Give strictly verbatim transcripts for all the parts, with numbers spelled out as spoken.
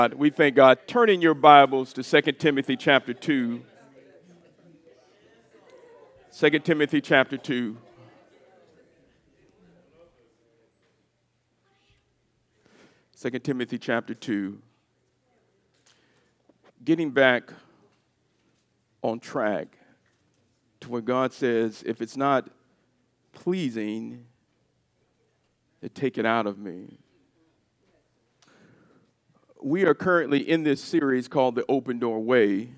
We thank God. Turn in your Bibles to Second Timothy chapter two. Second Timothy chapter two. Second Timothy chapter two. Getting back on track to where God says, if it's not pleasing, then take it out of me. We are currently in this series called The Open Door Way,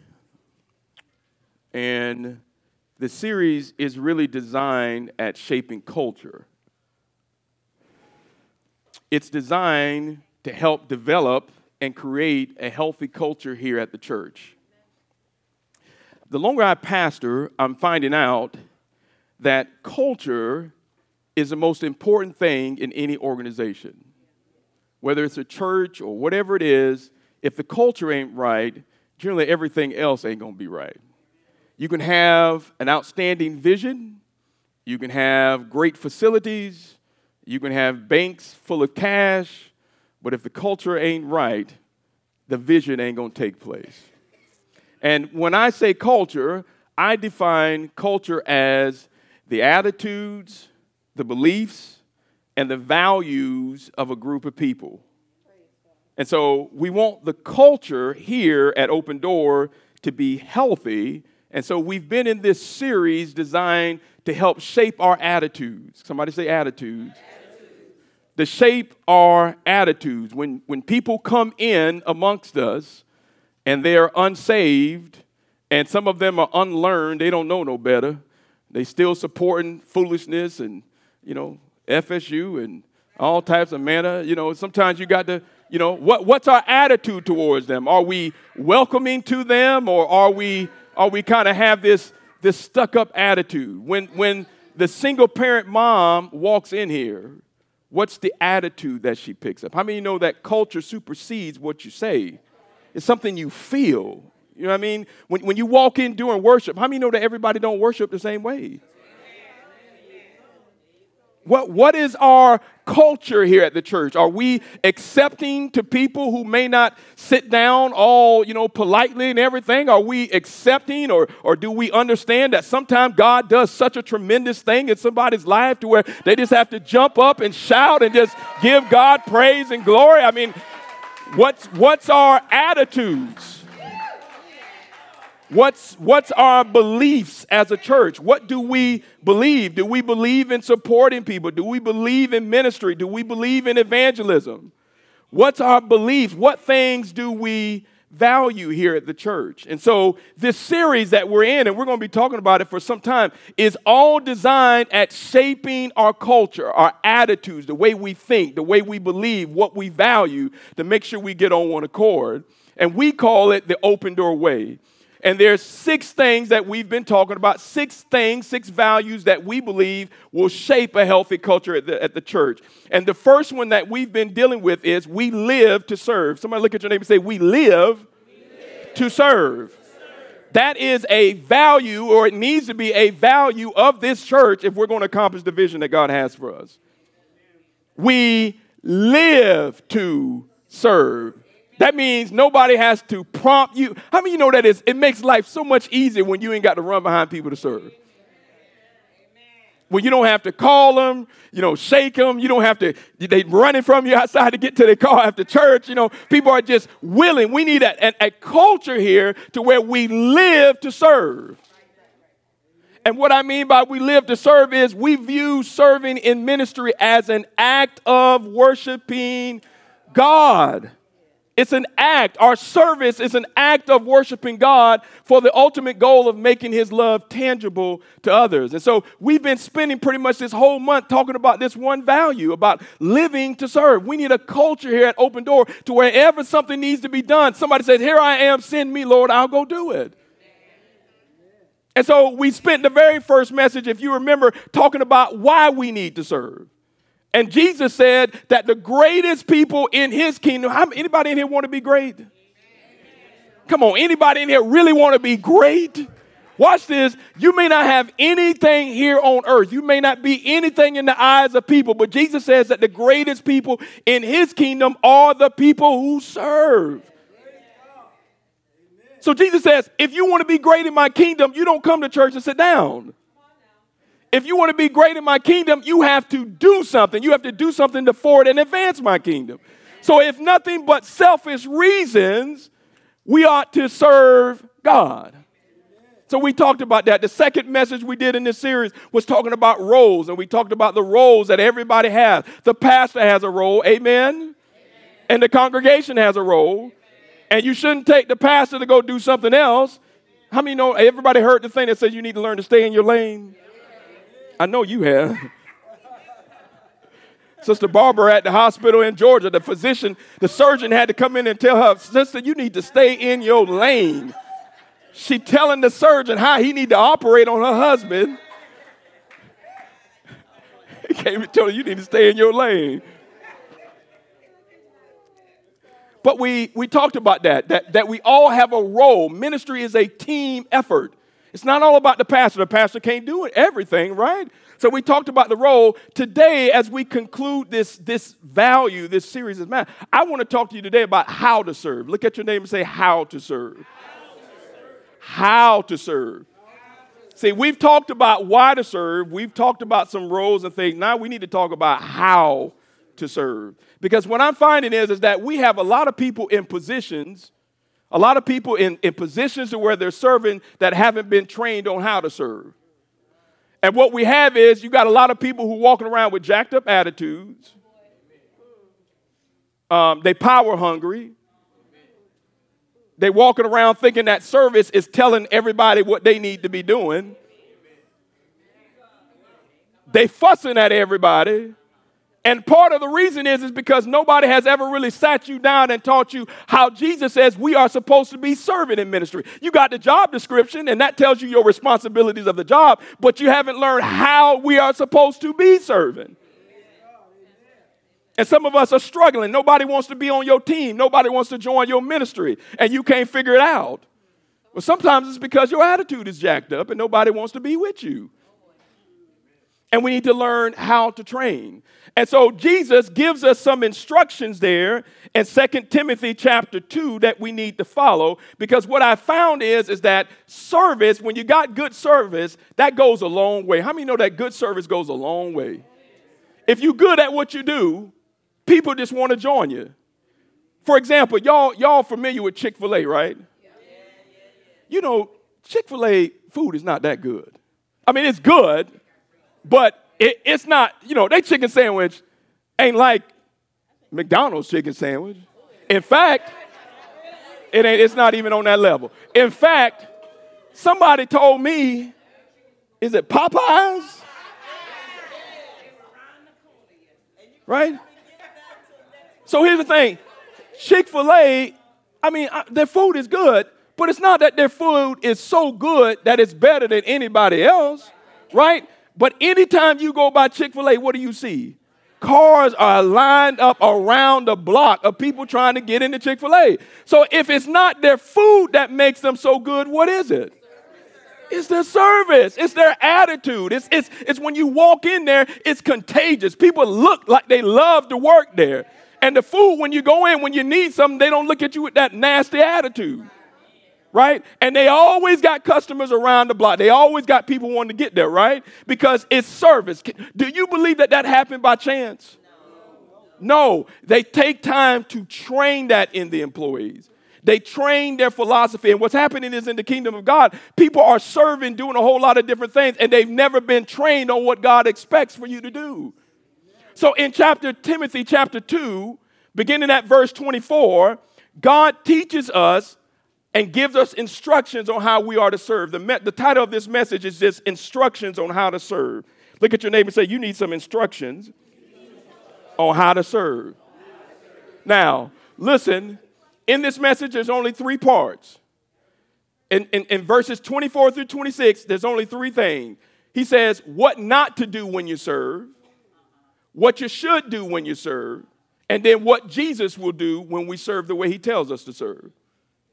and the series is really designed at shaping culture. It's designed to help develop and create a healthy culture here at the church. The longer I pastor, I'm finding out that culture is the most important thing in any organization. Whether it's a church or whatever it is, if the culture ain't right, generally everything else ain't going to be right. You can have an outstanding vision. You can have great facilities. You can have banks full of cash. But if the culture ain't right, the vision ain't going to take place. And when I say culture, I define culture as the attitudes, the beliefs, and the values of a group of people. And so we want the culture here at Open Door to be healthy. And so we've been in this series designed to help shape our attitudes. Somebody say attitudes. Attitudes. To shape our attitudes. When, when people come in amongst us and they're unsaved, and some of them are unlearned, they don't know no better. They still supporting foolishness and, you know, F S U and all types of manner. You know, sometimes you got to, you know, what what's our attitude towards them? Are we welcoming to them, or are we are we kind of have this this stuck-up attitude? When when the single parent mom walks in here, what's the attitude that she picks up? How many of you know that culture supersedes what you say? It's something you feel. You know what I mean? When when you walk in during worship, how many know that everybody don't worship the same way? What what is our culture here at the church? Are we accepting to people who may not sit down all, you know, politely and everything? Are we accepting, or or do we understand that sometimes God does such a tremendous thing in somebody's life to where they just have to jump up and shout and just give God praise and glory? I mean, what's what's our attitudes? What's what's our beliefs as a church? What do we believe? Do we believe in supporting people? Do we believe in ministry? Do we believe in evangelism? What's our beliefs? What things do we value here at the church? And so this series that we're in, and we're going to be talking about it for some time, is all designed at shaping our culture, our attitudes, the way we think, the way we believe, what we value, to make sure we get on one accord. And we call it the Open Door Way. And there's six things that we've been talking about, six things, six values that we believe will shape a healthy culture at the, at the church. And the first one that we've been dealing with is we live to serve. Somebody look at your neighbor and say, we live, we live to serve. To serve. That is a value, or it needs to be a value of this church if we're going to accomplish the vision that God has for us. We live to serve. That means nobody has to prompt you. How many of you know that is? It makes life so much easier when you ain't got to run behind people to serve. When you don't have to call them, you know, shake them. You don't have to, they running from you outside to get to their car after church. You know, people are just willing. We need a, a, a culture here to where we live to serve. And what I mean by we live to serve is we view serving in ministry as an act of worshiping God. It's an act. Our service is an act of worshiping God for the ultimate goal of making his love tangible to others. And so we've been spending pretty much this whole month talking about this one value, about living to serve. We need a culture here at Open Door to wherever something needs to be done, somebody says, here I am, send me, Lord, I'll go do it. And so we spent the very first message, if you remember, talking about why we need to serve. And Jesus said that the greatest people in his kingdom, how, anybody in here want to be great? Come on, anybody in here really want to be great? Watch this. You may not have anything here on earth. You may not be anything in the eyes of people, but Jesus says that the greatest people in his kingdom are the people who serve. So Jesus says, if you want to be great in my kingdom, you don't come to church and sit down. If you want to be great in my kingdom, you have to do something. You have to do something to forward and advance my kingdom. So if nothing but selfish reasons, we ought to serve God. So we talked about that. The second message we did in this series was talking about roles, and we talked about the roles that everybody has. The pastor has a role, amen? Amen. And the congregation has a role. And you shouldn't take the pastor to go do something else. How many know everybody heard the thing that says you need to learn to stay in your lane? I know you have. Sister Barbara at the hospital in Georgia, the physician, the surgeon had to come in and tell her, sister, you need to stay in your lane. She telling the surgeon how he need to operate on her husband. He came and told her, you need to stay in your lane. But we, we talked about that, that, that we all have a role. Ministry is a team effort. It's not all about the pastor. The pastor can't do it, everything, right? So we talked about the role. Today, as we conclude this, this value, this series of man, I want to talk to you today about how to serve. Look at your name and say, how to serve. How to serve. See, we've talked about why to serve. We've talked about some roles and things. Now we need to talk about how to serve. Because what I'm finding is, is that we have a lot of people in positions, a lot of people in, in positions to where they're serving that haven't been trained on how to serve. And what we have is you got a lot of people who are walking around with jacked up attitudes. Um, they power hungry. They walking around thinking that service is telling everybody what they need to be doing. They fussing at everybody. And part of the reason is, is because nobody has ever really sat you down and taught you how Jesus says we are supposed to be serving in ministry. You got the job description, and that tells you your responsibilities of the job, but you haven't learned how we are supposed to be serving. And some of us are struggling. Nobody wants to be on your team. Nobody wants to join your ministry, and you can't figure it out. Well, sometimes it's because your attitude is jacked up, and nobody wants to be with you. And we need to learn how to train. And so Jesus gives us some instructions there in Second Timothy chapter two that we need to follow. Because what I found is, is that service, when you got good service, that goes a long way. How many know that good service goes a long way? If you're good at what you do, people just want to join you. For example, y'all, y'all familiar with Chick-fil-A, right? You know, Chick-fil-A food is not that good. I mean, it's good. But it, it's not, you know, they chicken sandwich ain't like McDonald's chicken sandwich. In fact, it ain't, it's not even on that level. In fact, somebody told me, is it Popeyes? Right? So here's the thing. Chick-fil-A, I mean, I, their food is good, but it's not that their food is so good that it's better than anybody else, right? But anytime you go by Chick-fil-A, what do you see? Cars are lined up around the block of people trying to get into Chick-fil-A. So if it's not their food that makes them so good, what is it? It's their service. It's their attitude. It's, it's, it's when you walk in there, it's contagious. People look like they love to work there. And the food, when you go in, when you need something, they don't look at you with that nasty attitude. Right? And they always got customers around the block. They always got people wanting to get there, right? Because it's service. Do you believe that that happened by chance? No. No. They take time to train that in the employees. They train their philosophy. And what's happening is in the kingdom of God, people are serving, doing a whole lot of different things, and they've never been trained on what God expects for you to do. So in chapter Timothy chapter two, beginning at verse twenty-four, God teaches us and gives us instructions on how we are to serve. The, me- the title of this message is just instructions on how to serve. Look at your neighbor and say, you need some instructions on how to serve. Now, listen, in this message, there's only three parts. In, in, in verses twenty-four through twenty-six, there's only three things. He says what not to do when you serve, what you should do when you serve, and then what Jesus will do when we serve the way he tells us to serve.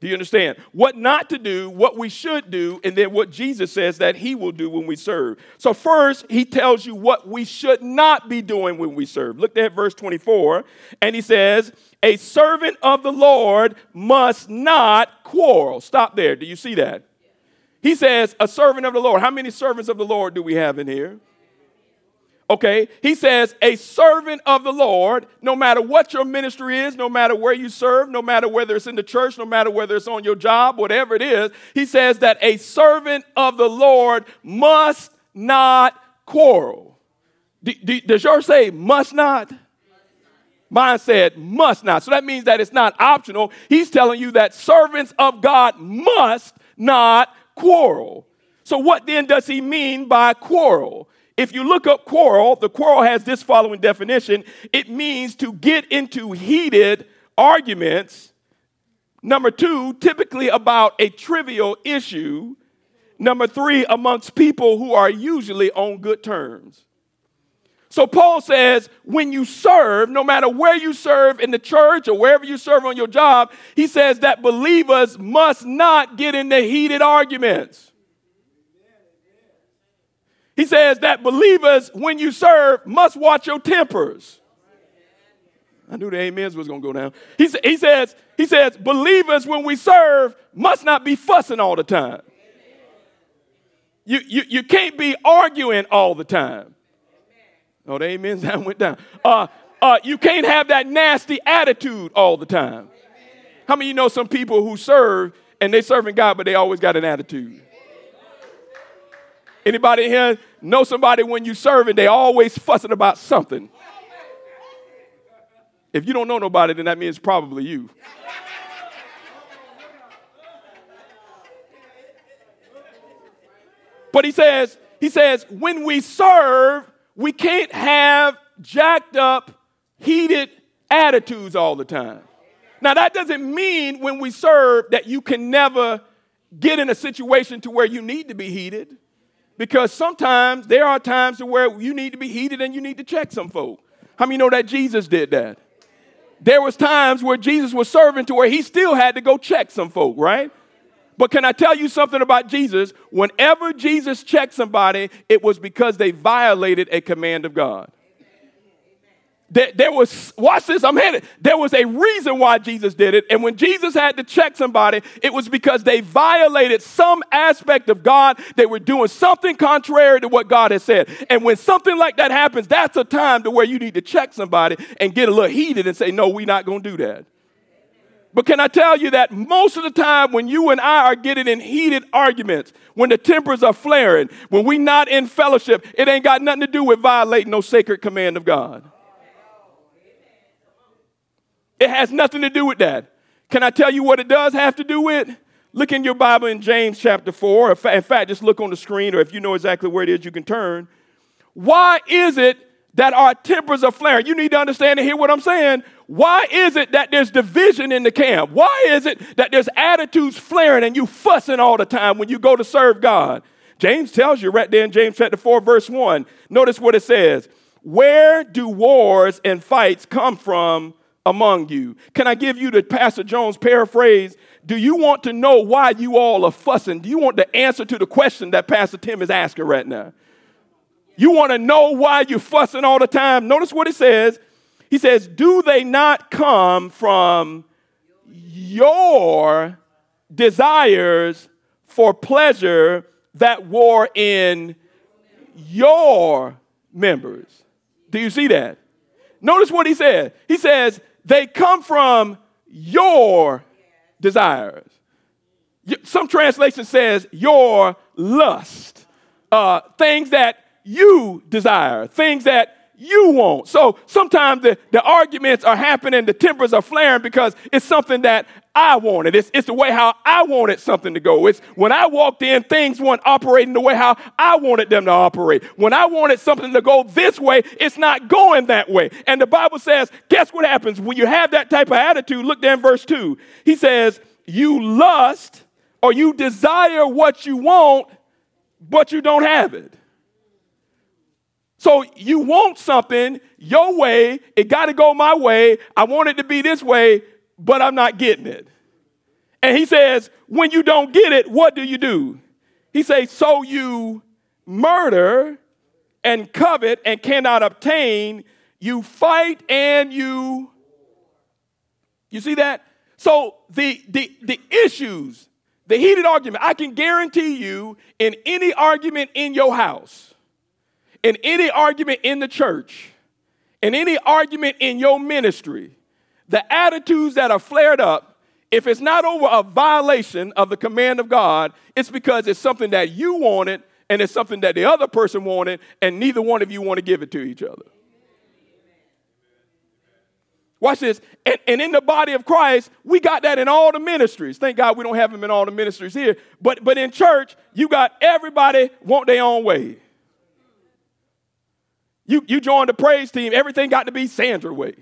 Do you understand? What not to do, what we should do, and then what Jesus says that he will do when we serve. So first, he tells you what we should not be doing when we serve. Look at verse twenty-four, and he says, a servant of the Lord must not quarrel. Stop there. Do you see that? He says, a servant of the Lord. How many servants of the Lord do we have in here? Okay, he says a servant of the Lord, no matter what your ministry is, no matter where you serve, no matter whether it's in the church, no matter whether it's on your job, whatever it is, he says that a servant of the Lord must not quarrel. D- d- does yours say must not? Mine said must not. So that means that it's not optional. He's telling you that servants of God must not quarrel. So what then does he mean by quarrel? If you look up quarrel, the quarrel has this following definition. It means to get into heated arguments. Number two, typically about a trivial issue. Number three, amongst people who are usually on good terms. So Paul says when you serve, no matter where you serve in the church or wherever you serve on your job, he says that believers must not get into heated arguments. He says that believers, when you serve, must watch your tempers. I knew the amens was going to go down. He, he, says, he says, believers, when we serve, must not be fussing all the time. You, you, you can't be arguing all the time. Oh, the amens that went down. Uh, uh, you can't have that nasty attitude all the time. How many of you know some people who serve, and they serving God, but they always got an attitude? Anybody here know somebody when you serving, they always fussing about something? If you don't know nobody, then that means probably you. But he says, he says, when we serve, we can't have jacked up, heated attitudes all the time. Now, that doesn't mean when we serve that you can never get in a situation to where you need to be heated. Because sometimes there are times to where you need to be heated and you need to check some folk. How many know that Jesus did that? There was times where Jesus was serving to where he still had to go check some folk, right? But can I tell you something about Jesus? Whenever Jesus checked somebody, it was because they violated a command of God. There, there was, watch this, I'm headed. There was a reason why Jesus did it. And when Jesus had to check somebody, it was because they violated some aspect of God. They were doing something contrary to what God has said. And when something like that happens, that's a time to where you need to check somebody and get a little heated and say, no, we're not going to do that. But can I tell you that most of the time when you and I are getting in heated arguments, when the tempers are flaring, when we're not in fellowship, it ain't got nothing to do with violating no sacred command of God. It has nothing to do with that. Can I tell you what it does have to do with? Look in your Bible in James chapter four. In fact, just look on the screen, or if you know exactly where it is, you can turn. Why is it that our tempers are flaring? You need to understand and hear what I'm saying. Why is it that there's division in the camp? Why is it that there's attitudes flaring and you fussing all the time when you go to serve God? James tells you right there in James chapter four, verse one. Notice what it says. Where do wars and fights come from among you? Can I give you the Pastor Jones paraphrase? Do you want to know why you all are fussing? Do you want the answer to the question that Pastor Tim is asking right now? You want to know why you're fussing all the time? Notice what it says. He says, do they not come from your desires for pleasure that war in your members? Do you see that? Notice what he said. He says, they come from your desires. Some translation says your lust, uh, things that you desire, things that you want. So sometimes the, the arguments are happening, the tempers are flaring because it's something that I wanted. It's, it's the way how I wanted something to go. It's when I walked in, things weren't operating the way how I wanted them to operate. When I wanted something to go this way, it's not going that way. And the Bible says, guess what happens when you have that type of attitude? Look there in verse two. He says, you lust or you desire what you want, but you don't have it. So you want something your way. It got to go my way. I want it to be this way, but I'm not getting it. And he says, when you don't get it, what do you do? He says, so you murder and covet and cannot obtain. You fight and you, you see that? So the, the, the issues, the heated argument, I can guarantee you in any argument in your house, in any argument in the church, in any argument in your ministry, the attitudes that are flared up, if it's not over a violation of the command of God, it's because it's something that you wanted and it's something that the other person wanted, and neither one of you want to give it to each other. Watch this. And, and in the body of Christ, we got that in all the ministries. Thank God we don't have them in all the ministries here. But, but in church, you got everybody want their own way. You, you joined the praise team, everything got to be Sandra way.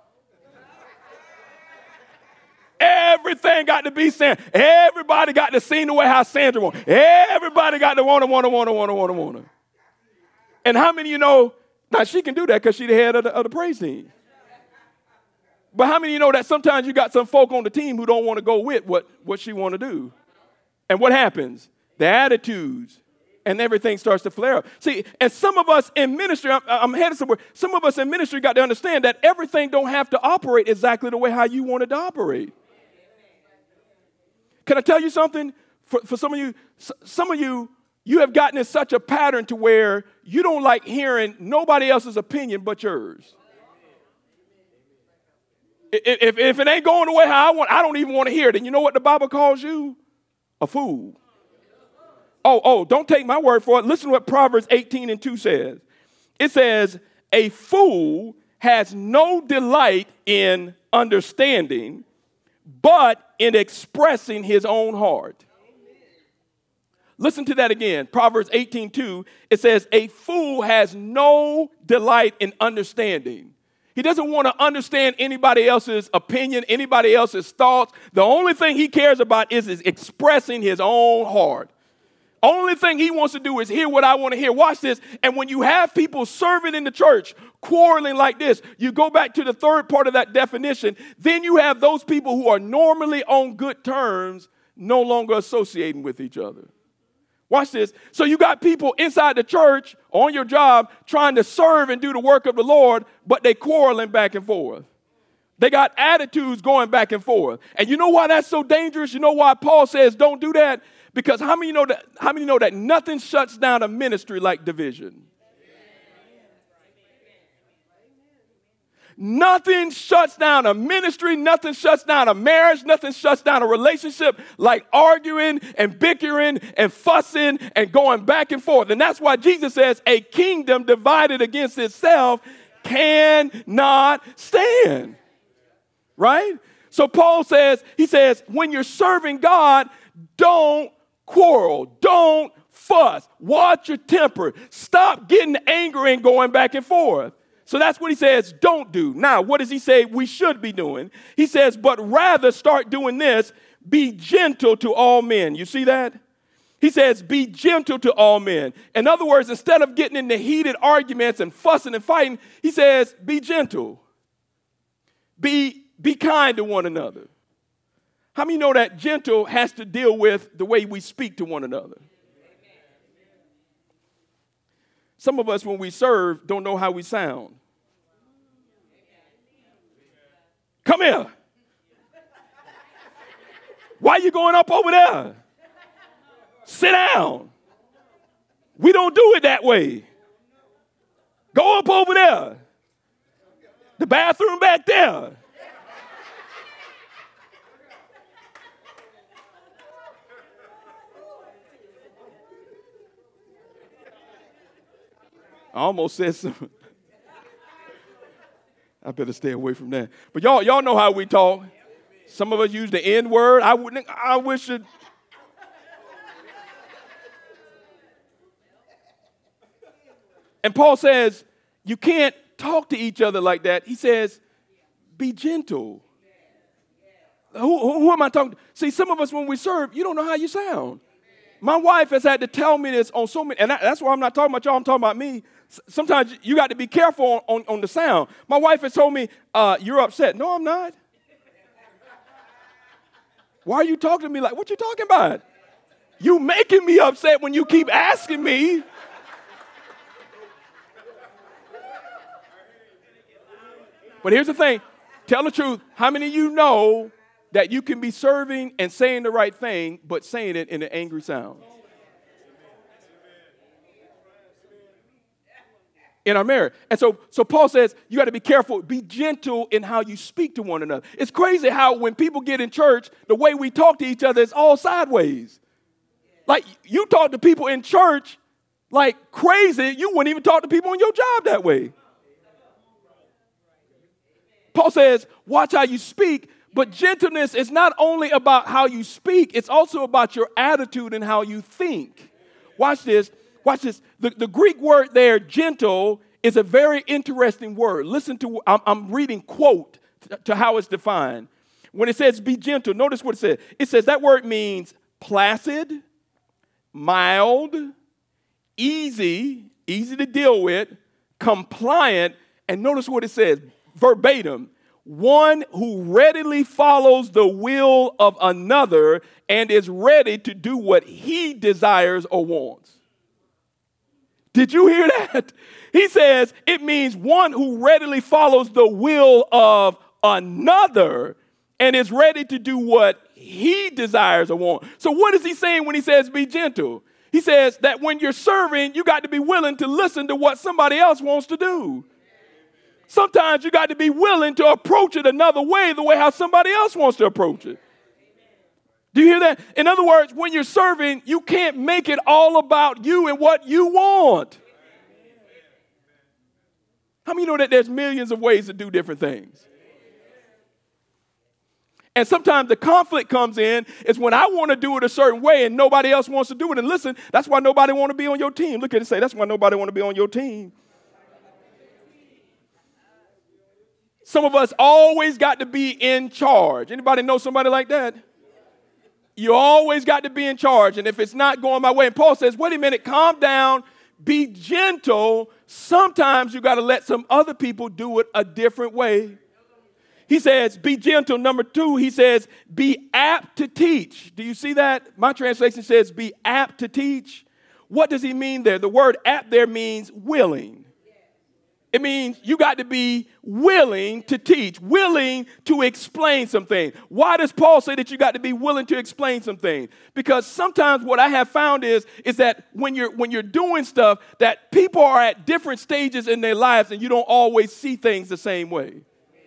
Everything got to be Sandra. Everybody got to sing the way how Sandra wants. Everybody got to want to, want to, want to, want to, want to, want to. And how many of you know, now she can do that because she's the head of the, of the praise team. But how many of you know that sometimes you got some folk on the team who don't want to go with what, what she want to do? And what happens? The attitudes and everything starts to flare up. See, and some of us in ministry, I'm, I'm headed somewhere, some of us in ministry got to understand that everything don't have to operate exactly the way how you want it to operate. Can I tell you something? For, for some of you, some of you, you have gotten in such a pattern to where you don't like hearing nobody else's opinion but yours. If, if, if it ain't going the way how I want, I don't even want to hear it. And you know what the Bible calls you? A fool. Oh, oh, don't take my word for it. Listen to what Proverbs eighteen and two says. It says, a fool has no delight in understanding, but in expressing his own heart. Listen to that again. Proverbs eighteen two, it says, a fool has no delight in understanding. He doesn't want to understand anybody else's opinion, anybody else's thoughts. The only thing he cares about is, is expressing his own heart. Only thing he wants to do is hear what I want to hear. Watch this. And when you have people serving in the church, quarreling like this, you go back to the third part of that definition, then you have those people who are normally on good terms no longer associating with each other. Watch this. So you got people inside the church on your job trying to serve and do the work of the Lord, but they quarreling back and forth. They got attitudes going back and forth. And you know why that's so dangerous? You know why Paul says don't do that? Because how many know that, how many know that nothing shuts down a ministry like division? Nothing shuts down a ministry, nothing shuts down a marriage, nothing shuts down a relationship like arguing and bickering and fussing and going back and forth. And that's why Jesus says a kingdom divided against itself cannot stand. Right? So Paul says, he says, when you're serving God, don't quarrel, don't fuss, watch your temper, stop getting angry and going back and forth. So that's what he says, don't do. Now, what does he say we should be doing? He says, but rather start doing this, be gentle to all men. You see that? He says, be gentle to all men. In other words, instead of getting into heated arguments and fussing and fighting, he says, be gentle. Be, be kind to one another. How many know that gentle has to deal with the way we speak to one another? Some of us, when we serve, don't know how we sound. Come here. Why are you going up over there? Sit down. We don't do it that way. Go up over there. The bathroom back there. I almost said something. I better stay away from that. But y'all, y'all know how we talk. Some of us use the N word. I wouldn't. I wish it. And Paul says you can't talk to each other like that. He says, be gentle. Who, who, who am I talking to? See, some of us when we serve, you don't know how you sound. My wife has had to tell me this on so many, and that's why I'm not talking about y'all, I'm talking about me. Sometimes you got to be careful on, on, on the sound. My wife has told me, uh, you're upset. No, I'm not. Why are you talking to me like, what you talking about? You making me upset when you keep asking me. But here's the thing. Tell the truth. How many of you know that you can be serving and saying the right thing, but saying it in an angry sound? In our marriage. And so, so Paul says, you got to be careful, be gentle in how you speak to one another. It's crazy how when people get in church, the way we talk to each other is all sideways. Like, you talk to people in church like crazy, you wouldn't even talk to people on your job that way. Paul says, watch how you speak, but gentleness is not only about how you speak, it's also about your attitude and how you think. Watch this. Watch this. The, the Greek word there, gentle, is a very interesting word. Listen to, I'm, I'm reading quote to how it's defined. When it says be gentle, notice what it says. It says that word means placid, mild, easy, easy to deal with, compliant, and notice what it says, verbatim. One who readily follows the will of another and is ready to do what he desires or wants. Did you hear that? He says it means one who readily follows the will of another and is ready to do what he desires or wants. So what is he saying when he says be gentle? He says that when you're serving, you got to be willing to listen to what somebody else wants to do. Sometimes you got to be willing to approach it another way, the way how somebody else wants to approach it. Do you hear that? In other words, when you're serving, you can't make it all about you and what you want. How many know that there's millions of ways to do different things? And sometimes the conflict comes in is when I want to do it a certain way and nobody else wants to do it. And listen, that's why nobody want to be on your team. Look at it and say, that's why nobody want to be on your team. Some of us always got to be in charge. Anybody know somebody like that? You always got to be in charge. And if it's not going my way, and Paul says, wait a minute, calm down, be gentle. Sometimes you got to let some other people do it a different way. He says, be gentle. Number two, he says, be apt to teach. Do you see that? My translation says, be apt to teach. What does he mean there? The word apt there means willing. It means you got to be willing to teach, willing to explain something. Why does Paul say that you got to be willing to explain something? Because sometimes what I have found is, is that when you're when you're doing stuff, that people are at different stages in their lives and you don't always see things the same way.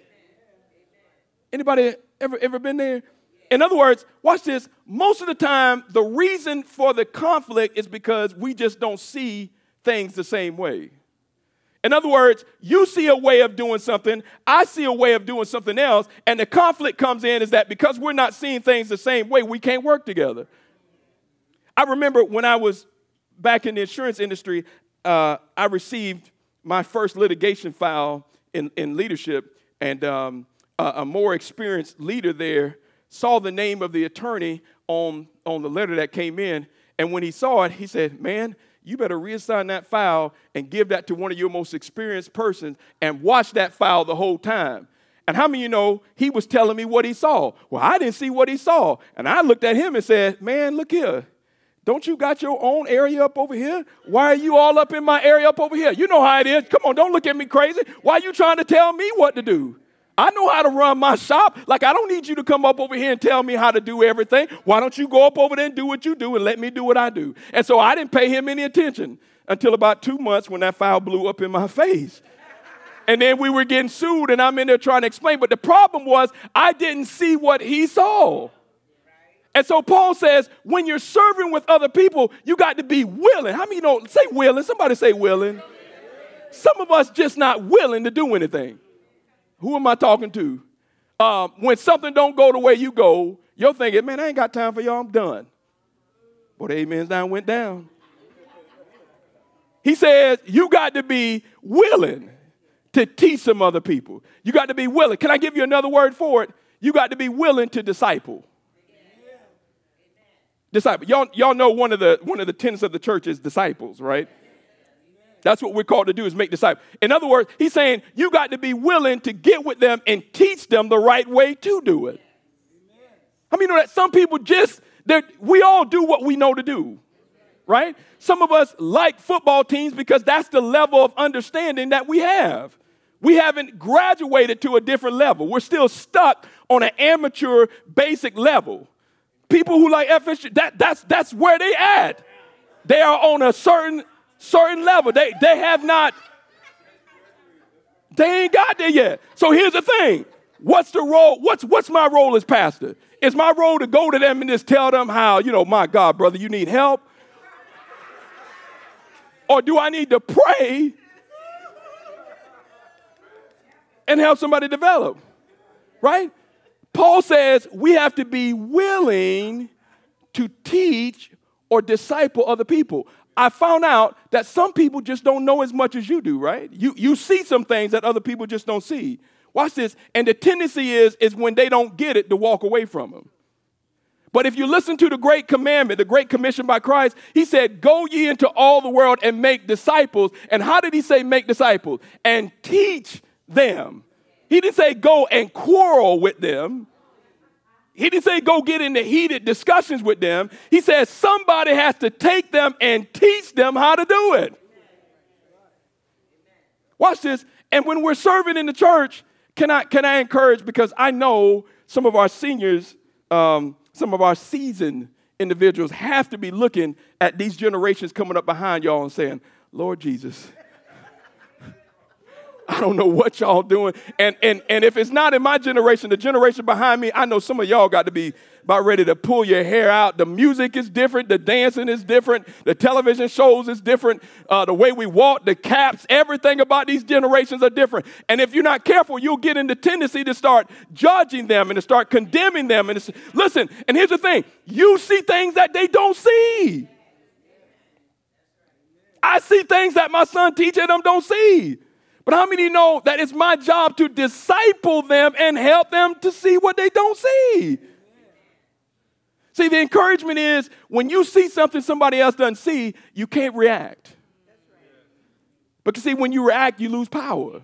Anybody ever, ever been there? In other words, watch this. Most of the time, the reason for the conflict is because we just don't see things the same way. In other words, you see a way of doing something, I see a way of doing something else, and the conflict comes in is that because we're not seeing things the same way, we can't work together. I remember when I was back in the insurance industry, uh, I received my first litigation file in, in leadership, and um, a, a more experienced leader there saw the name of the attorney on, on the letter that came in, and when he saw it, he said, man, you better reassign that file and give that to one of your most experienced persons and watch that file the whole time. And how many of you know he was telling me what he saw? Well, I didn't see what he saw. And I looked at him and said, man, look here. Don't you got your own area up over here? Why are you all up in my area up over here? You know how it is. Come on, don't look at me crazy. Why are you trying to tell me what to do? I know how to run my shop. Like, I don't need you to come up over here and tell me how to do everything. Why don't you go up over there and do what you do and let me do what I do? And so I didn't pay him any attention until about two months when that file blew up in my face. And then we were getting sued, and I'm in there trying to explain. But the problem was I didn't see what he saw. And so Paul says, when you're serving with other people, you got to be willing. How many you know? Say willing. Somebody say willing. Some of us just not willing to do anything. Who am I talking to? Um, when something don't go the way you go, you're thinking, man, I ain't got time for y'all. I'm done. But the amens down went down. He says, you got to be willing to teach some other people. You got to be willing. Can I give you another word for it? You got to be willing to disciple. Amen. Disciple. Y'all, y'all know one of the one of the tenets of the church is disciples, right? That's what we're called to do, is make disciples. In other words, he's saying you got to be willing to get with them and teach them the right way to do it. I mean, you know that some people just, that we all do what we know to do, right? Some of us like football teams because that's the level of understanding that we have. We haven't graduated to a different level. We're still stuck on an amateur basic level. People who like F S U, that, that's, that's where they at. They are on a certain, certain level. They, they have not, they ain't got there yet. So here's the thing. What's the role? What's, what's my role as pastor? Is my role to go to them and just tell them how, you know, my God, brother, you need help? Or do I need to pray and help somebody develop? Right? Paul says we have to be willing to teach or disciple other people. I found out that some people just don't know as much as you do, right? You, you see some things that other people just don't see. Watch this. And the tendency is, is when they don't get it to walk away from them. But if you listen to the great commandment, the great commission by Christ, he said, go ye into all the world and make disciples. And how did he say make disciples? And teach them. He didn't say go and quarrel with them. He didn't say go get into heated discussions with them. He said somebody has to take them and teach them how to do it. Watch this. And when we're serving in the church, can I, can I encourage, because I know some of our seniors, um, some of our seasoned individuals have to be looking at these generations coming up behind y'all and saying, Lord Jesus, I don't know what y'all doing. And, and, and if it's not in my generation, the generation behind me, I know some of y'all got to be about ready to pull your hair out. The music is different. The dancing is different. The television shows is different. Uh, the way we walk, the caps, everything about these generations are different. And if you're not careful, you'll get in the tendency to start judging them and to start condemning them. And it's, listen, and here's the thing. You see things that they don't see. I see things that my son teaching them don't see. But how many know that it's my job to disciple them and help them to see what they don't see? See, the encouragement is when you see something somebody else doesn't see, you can't react. Because see, when you react, you lose power.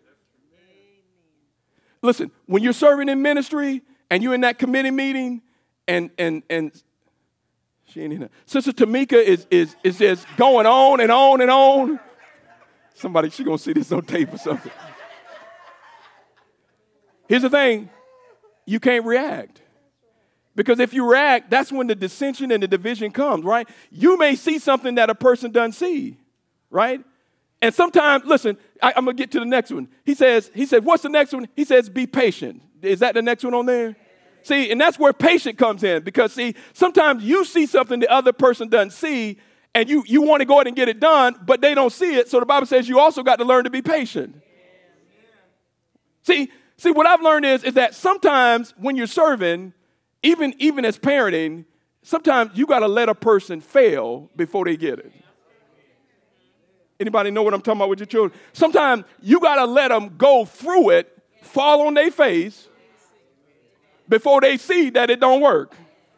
Listen, when you're serving in ministry and you're in that committee meeting and and and she ain't in there. Sister Tamika is is is just going on and on and on. Somebody, she gonna see this on tape or something. Here's the thing, you can't react. Because if you react, that's when the dissension and the division comes, right? You may see something that a person doesn't see, right? And sometimes, listen, I, I'm gonna get to the next one. He says, he said, what's the next one? He says, be patient. Is that the next one on there? See, and that's where patient comes in. Because see, sometimes you see something the other person doesn't see, and you, you want to go ahead and get it done, but they don't see it. So the Bible says you also got to learn to be patient. See, see, what I've learned is, is that sometimes when you're serving, even, even as parenting, sometimes you got to let a person fail before they get it. Anybody know what I'm talking about with your children? Sometimes you got to let them go through it, fall on their face, before they see that it don't work.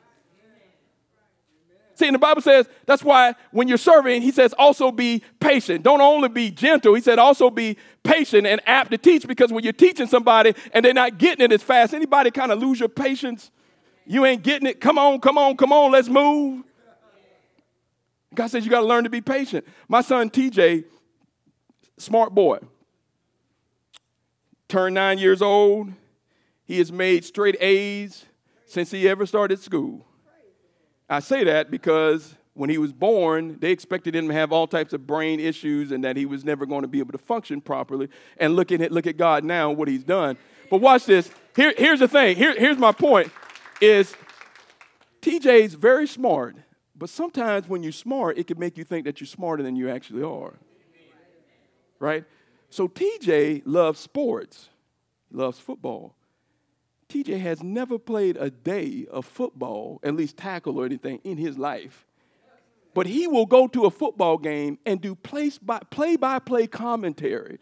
See, and the Bible says that's why when you're serving, he says also be patient. Don't only be gentle. He said also be patient and apt to teach, because when you're teaching somebody and they're not getting it as fast, anybody kind of lose your patience? You ain't getting it. Come on, come on, come on, let's move. God says you got to learn to be patient. My son T J, smart boy, turned nine years old. He has made straight A's since he ever started school. I say that because when he was born, they expected him to have all types of brain issues and that he was never going to be able to function properly. And look at it, look at God now and what he's done. But watch this. Here, here's the thing. Here, here's my point is T J's very smart, but sometimes when you're smart, it can make you think that you're smarter than you actually are. Right? So T J loves sports, loves football. T J has never played a day of football, at least tackle or anything, in his life. But he will go to a football game and do play-by-play commentary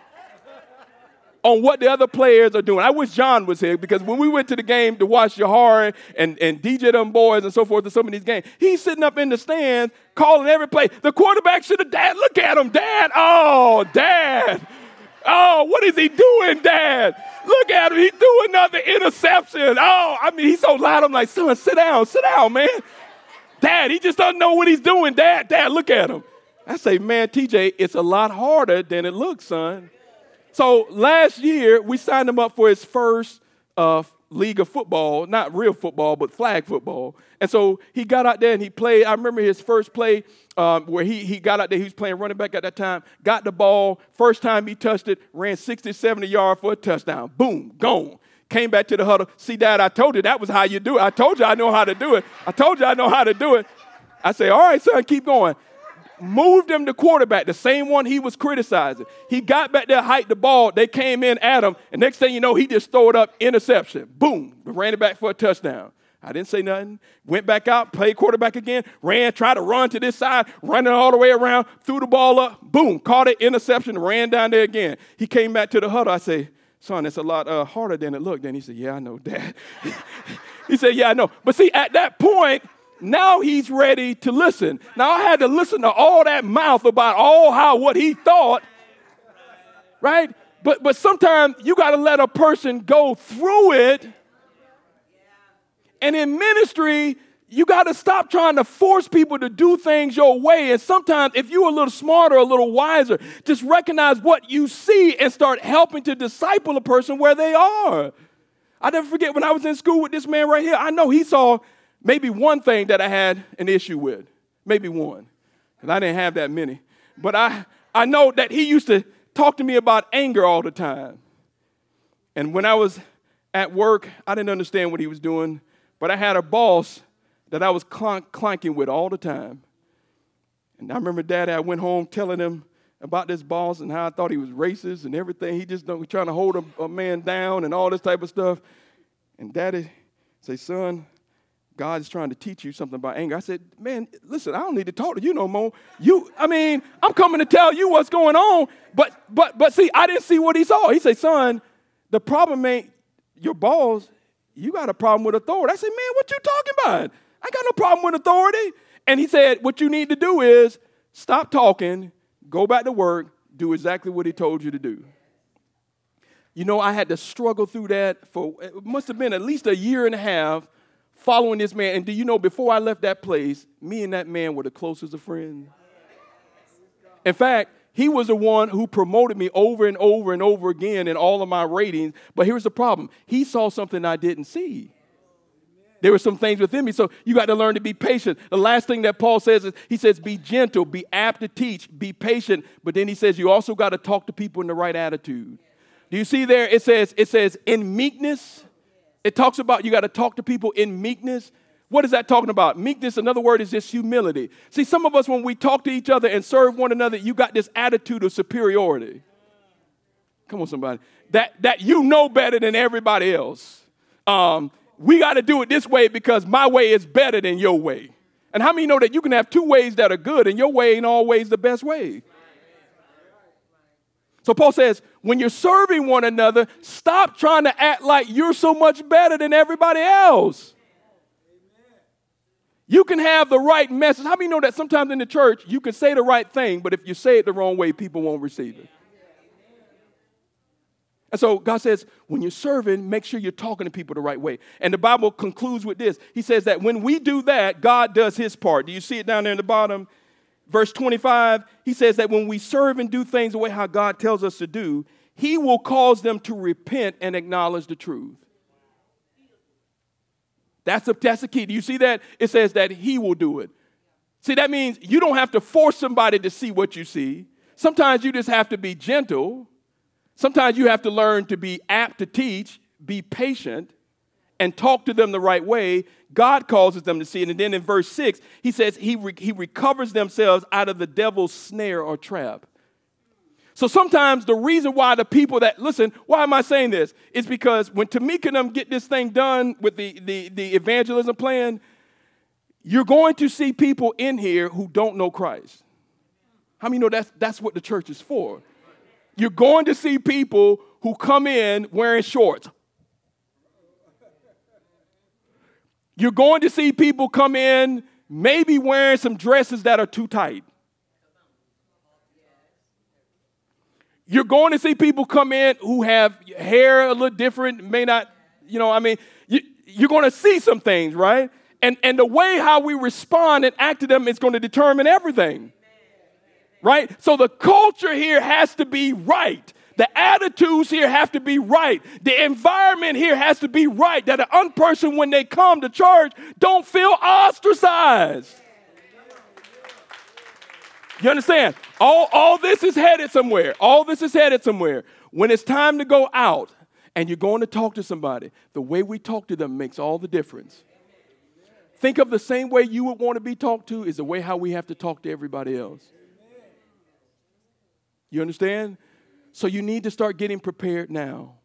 on what the other players are doing. I wish John was here, because when we went to the game to watch Jahari and, and D J them boys and so forth in some of these games, he's sitting up in the stands calling every play. The quarterback should have, Dad, look at him, Dad. Oh, Dad. Oh, what is he doing, Dad? Look at him. He threw another interception. Oh, I mean, he's so loud. I'm like, son, sit down, sit down, man. Dad, he just doesn't know what he's doing. Dad, Dad, look at him. I say, man, T J, it's a lot harder than it looks, son. So last year, we signed him up for his first uh, league of football, not real football, but flag football. And so he got out there and he played. I remember his first play um, where he, he got out there. He was playing running back at that time, got the ball. First time he touched it, ran sixty, seventy yards for a touchdown. Boom, gone. Came back to the huddle. See, Dad, I told you that was how you do it. I told you I know how to do it. I told you I know how to do it. I say, all right, son, keep going. Moved him to quarterback, the same one he was criticizing. He got back there, hiked the ball. They came in at him, and next thing you know, he just threw it up, interception. Boom, ran it back for a touchdown. I didn't say nothing. Went back out, played quarterback again, ran, tried to run to this side, running all the way around, threw the ball up, boom, caught it, interception, ran down there again. He came back to the huddle. I say, son, it's a lot uh, harder than it looked. Then he said, yeah, I know, Dad. He said, yeah, I know. But see, at that point, now he's ready to listen. Now I had to listen to all that mouth about all how what he thought, right? But but sometimes you got to let a person go through it. And in ministry, you got to stop trying to force people to do things your way. And sometimes if you're a little smarter, a little wiser, just recognize what you see and start helping to disciple a person where they are. I never forget when I was in school with this man right here, I know he saw maybe one thing that I had an issue with, maybe one, because I didn't have that many. But I, I know that he used to talk to me about anger all the time. And when I was at work, I didn't understand what he was doing, but I had a boss that I was clunk, clanking with all the time. And I remember Daddy, I went home telling him about this boss and how I thought he was racist and everything. He just was trying to hold a, a man down and all this type of stuff. And Daddy say, son, God is trying to teach you something about anger. I said, man, listen, I don't need to talk to you no more. You, I mean, I'm coming to tell you what's going on. But, but, but see, I didn't see what he saw. He said, son, the problem ain't your boss. You got a problem with authority. I said, man, what you talking about? I got no problem with authority. And he said, what you need to do is stop talking, go back to work, do exactly what he told you to do. You know, I had to struggle through that for, it must have been at least a year and a half following this man. And do you know, before I left that place, me and that man were the closest of friends. In fact, he was the one who promoted me over and over and over again in all of my ratings. But here's the problem. He saw something I didn't see. There were some things within me. So you got to learn to be patient. The last thing that Paul says is, he says, be gentle, be apt to teach, be patient. But then he says, you also got to talk to people in the right attitude. Do you see there? It says, it says in meekness. It talks about you got to talk to people in meekness. What is that talking about? Meekness, another word, is just humility. See, some of us, when we talk to each other and serve one another, you got this attitude of superiority. Come on, somebody. That, that you know better than everybody else. Um, we got to do it this way because my way is better than your way. And how many know that you can have two ways that are good and your way ain't always the best way? So Paul says, when you're serving one another, stop trying to act like you're so much better than everybody else. You can have the right message. How many know that sometimes in the church, you can say the right thing, but if you say it the wrong way, people won't receive it? And so God says, when you're serving, make sure you're talking to people the right way. And the Bible concludes with this. He says that when we do that, God does his part. Do you see it down there in the bottom? Verse twenty-five, he says that when we serve and do things the way how God tells us to do, he will cause them to repent and acknowledge the truth. That's the, that's the key. Do you see that? It says that he will do it. See, that means you don't have to force somebody to see what you see. Sometimes you just have to be gentle. Sometimes you have to learn to be apt to teach, be patient, and talk to them the right way. God causes them to see it. And then in verse six, he says he, re- he recovers themselves out of the devil's snare or trap. So sometimes the reason why the people that, listen, why am I saying this? It's because when Tamika and them get this thing done with the, the, the evangelism plan, you're going to see people in here who don't know Christ. How many know that's, that's what the church is for? You're going to see people who come in wearing shorts. You're going to see people come in maybe wearing some dresses that are too tight. You're going to see people come in who have hair a little different, may not, you know, I mean, you, you're going to see some things, right? And, and the way how we respond and act to them is going to determine everything, right? So the culture here has to be right. The attitudes here have to be right. The environment here has to be right. That an unperson, when they come to church, don't feel ostracized. You understand? All, all this is headed somewhere. All this is headed somewhere. When it's time to go out and you're going to talk to somebody, the way we talk to them makes all the difference. Think of the same way you would want to be talked to is the way how we have to talk to everybody else. You understand? So you need to start getting prepared now.